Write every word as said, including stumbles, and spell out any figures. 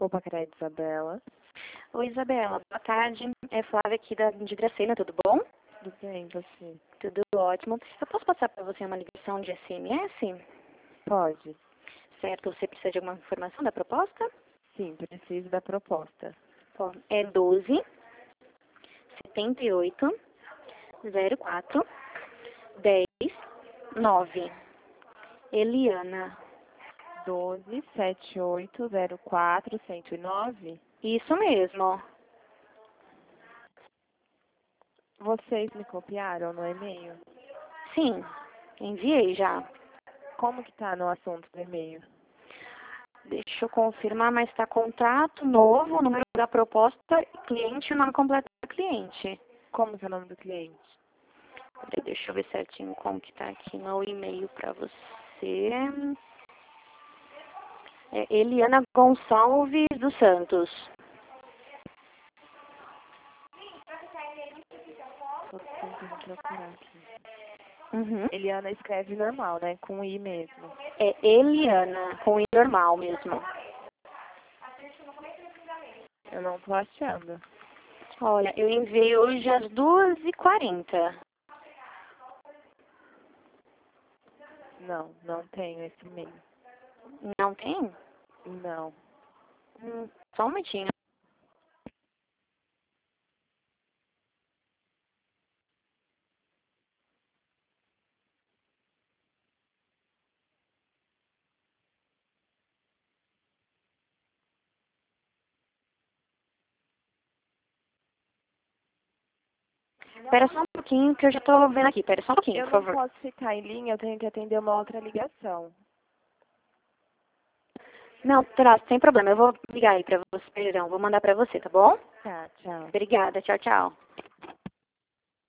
Poupa-Crédito, Isabela. Oi, Isabela. Boa tarde. É Flávia aqui da, de Dracena, tudo bom? Tudo bem, você? Tudo ótimo. Eu posso passar para você uma ligação de S M S? Pode. Certo. Você precisa de alguma informação da proposta? Sim, preciso da proposta. Bom, é doze, setenta e oito, zero quatro, dez, nove. Eliana. doze, setenta e oito, zero quatro, cento e nove. Isso mesmo. Vocês me copiaram no e-mail? Sim, enviei já. Como que tá no assunto do e-mail? Deixa eu confirmar, mas está contrato novo, número da proposta, cliente e o nome completo do cliente. Como que é o nome do cliente? Peraí, deixa eu ver certinho como que tá aqui no e-mail para você. É Eliana Gonçalves dos Santos. Tô tentando procurar aqui. Uhum. Eliana escreve normal, né? Com I mesmo. É Eliana, com I normal mesmo. Eu não tô achando. Olha, eu enviei hoje às duas e quarenta. Não, não tenho esse e-mail. Não tem? Não. Hum, só um minutinho. Espera só um pouquinho que eu já tô vendo aqui. Espera só um pouquinho, Eu por não favor. posso ficar em linha, eu tenho que atender uma outra ligação. Não, tá, sem problema. Eu vou ligar aí pra você, perdão. Vou mandar pra você, tá bom? Tá, tchau. Obrigada. Tchau, tchau.